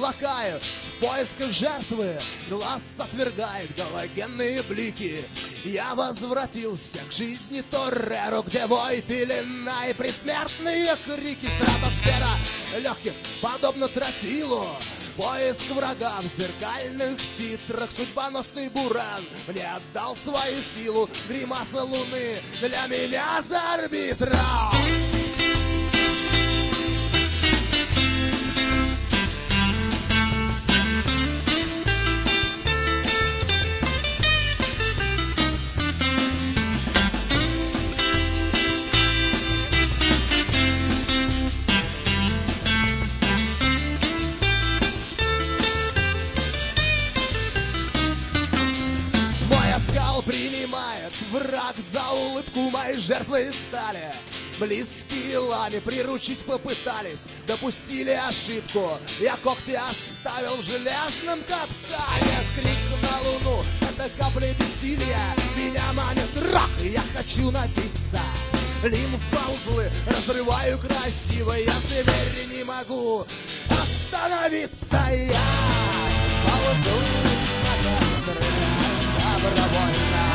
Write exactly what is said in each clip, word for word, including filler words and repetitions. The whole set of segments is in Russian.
лакаю в поисках жертвы. Глаз отвергает галогенные блики. Я возвратился к жизни Торреро, где вой, пелена и предсмертные крики. Стратосфера легких, подобно тротилу. Поиск врага в зеркальных титрах. Судьбоносный буран мне отдал свою силу. Гримаса луны для меня за арбитра. Принимает враг за улыбку, мои жертвы стали близкие лани, приручить попытались, допустили ошибку. Я когти оставил в железном капкане. Крик на луну, это капли бессилия. Меня манит рак, я хочу напиться. Лимфоузлы разрываю красиво, я теперь не могу остановиться. Я ползу на костры добровольно.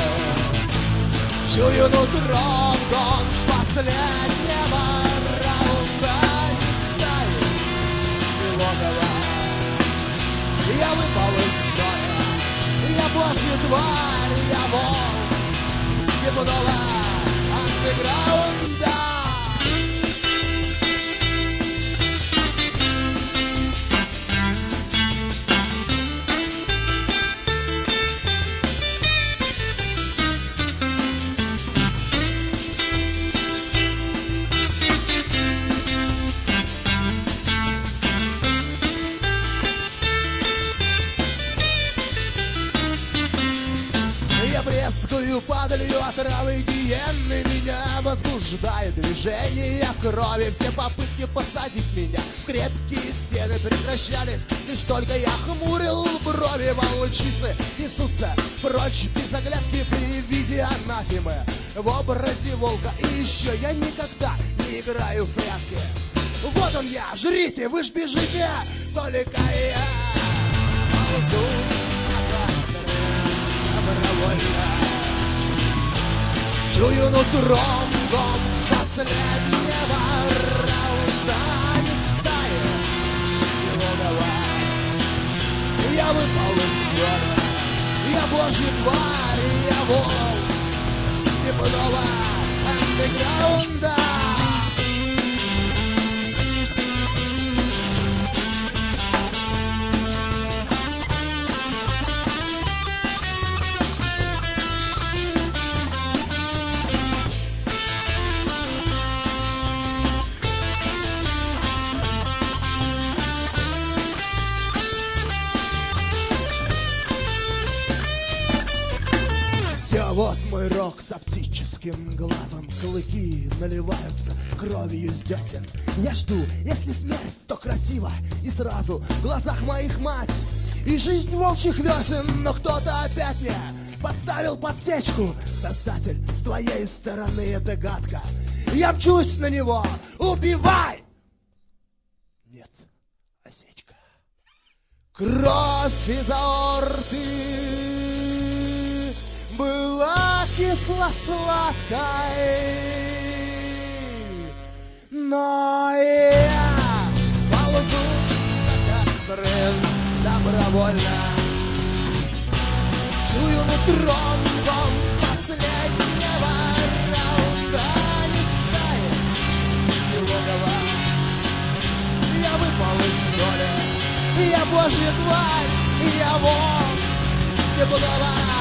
Чую нутром гон последнего раунда. Не стаю и логово. Я выпал из строя. Я божья тварь, я волк степного андеграунда. Падалью отравы гиены меня возбуждает движение крови. Все попытки посадить меня в крепкие стены прекращались, лишь только я хмурил брови. Волчицы несутся прочь без оглядки при виде анафемы в образе волка. И еще я никогда не играю в прятки. Вот он я, жрите, вы ж бежите, только я ползу на костры добровольно. Чую нутром гон последнего раунда. Не стая и логово. Я выпал из горы. Я божья тварь, я волк степного андеграунда. Вот мой рог с оптическим глазом. Клыки наливаются кровью из десен. Я жду, если смерть, то красиво. И сразу в глазах моих мать и жизнь волчьих весен. Но кто-то опять мне подставил подсечку. Создатель, с твоей стороны это гадко. Я мчусь на него, убивай! Нет, осечка. Кровь из аорты была кисло-сладкой, но я ползу на костры добровольно. Чую нутром гон последнего раунда. Не стая и логово. Я выпал из доли. Я божья тварь, я волк степного